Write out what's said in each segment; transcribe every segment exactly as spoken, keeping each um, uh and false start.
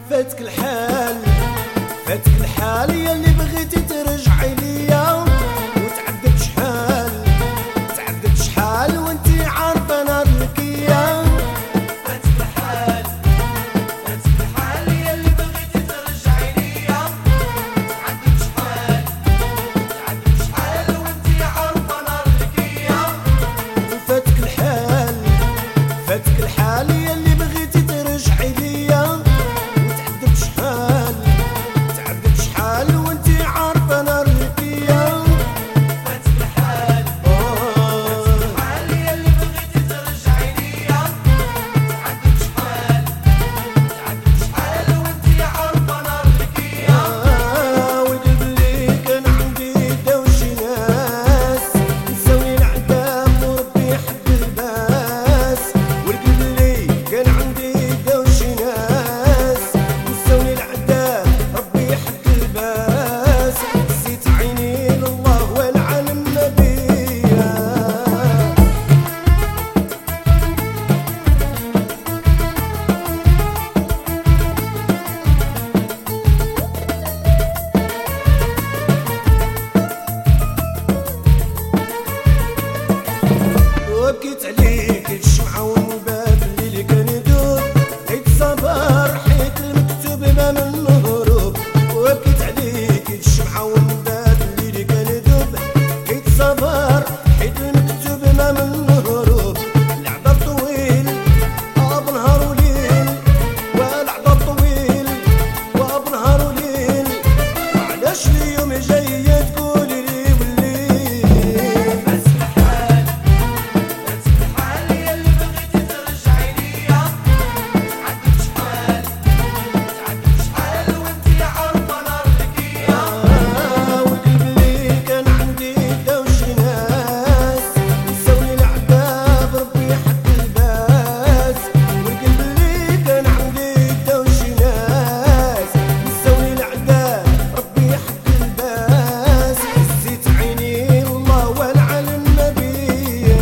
فاتك الحال فاتك الحال يلي بغيتي ترجعي ليا، وتعذب شحال تعذب شحال وانتي عارفة نار الكيا. فاتك الحال فاتك الحال يلي بغيتي ترجعي ليا، تعذب شحال تعذب شحال وانتي عارفة نار الكيا. فاتك الحال فاتك الحال يلي بغيتي ترجعي ليا، وتعذب شحال تعذب شحال وانتي عارفة نار الكيا. فاتك الحال فاتك الحال يلي بغيتي ترجعي ليا، تعذب شحال تعذب شحال وانتي عارفة نار الكيا. وقلب لي كان عندي دوشي ناس نساوي العذاب وربي حد الباس. وقلب لي كان عندي دوشي ناس نساوي العذاب ربي حد الباس. نسيت عيني لله والعالم نبيا. وبكيت عليك الشمعة والباب اللي كان يدوب، حيت صبر حيت المكتوب ما من هروب. وبكيت عليك الشمعة والباب اللي كان يدوب، حيت صبر حيت المكتوب ما من هروب. العذاب طويل آه بنهار وليل، والعذاب طويل وآه بنهار وليل. وعلاش اليوم جاية تقولي لي والليل؟ فاتك الحال فاتك الحال يلي بغيتي ترجعي ليا، تعذب شحال تعذب شحال وانتي عارفة نار الكيا. وقلب لي كان عندي دوشي ناس نساوي العذاب ربي حد الباس. وقلب لي كان عندي دوشي ناس نساوي العذاب ربي حد الباس. نسيت عيني الله والعالم نبيا.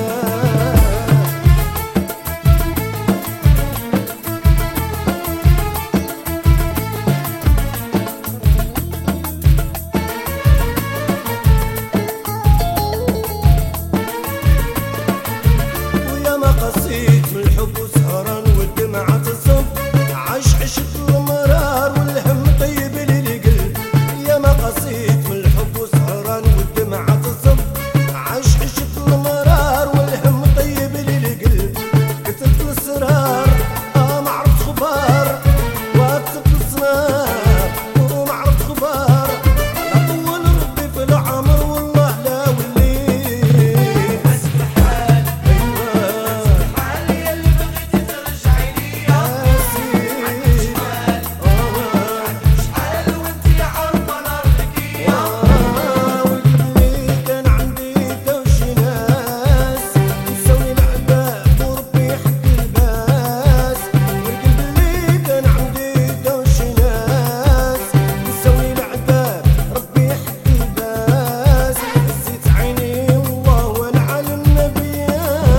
ويا ما قسيت من الحب وسهران والدمعة تصب، عاش عشت المرار والهم طيب لي القلب. يا ما قسيت من الحب وسهران والدمعة تصب، عاش عشت المرار والهم طيب لي القلب. كتبت الاسرار اه ما عرفت خبار، وكتبت الاسرار وما عرفت خبار. لا طول ربي في العمر والله لا وليت. فاتك الحال ايوه الحال يلي بغيتي ترجعي ليا، تعذب شحال تعذب شحال وانتي عارفة نار الكيا. وقلب لي كان عندي دوشي ناس نساوي العذاب وربي حد الباس. وقلب لي كان عندي دوشي ناس نساوي العذاب ربي حد الباس. نسيت عيني والله والعالم نبيا.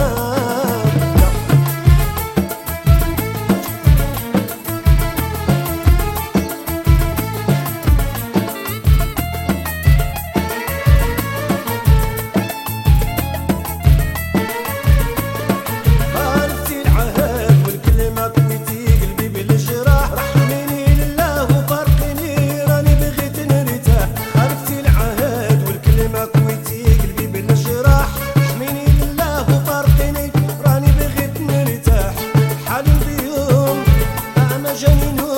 خالفتي العهد والكلمة كويتي قلبي بالجراح. رحميني لله وفارقيني راني بغيت نرتاح. خالفتي العهد والكلمة كويتي قلبي بالجراح. رحميني لله وفارقيني راني بغيت نرتاح. حالي بيوم أنا جاني نوم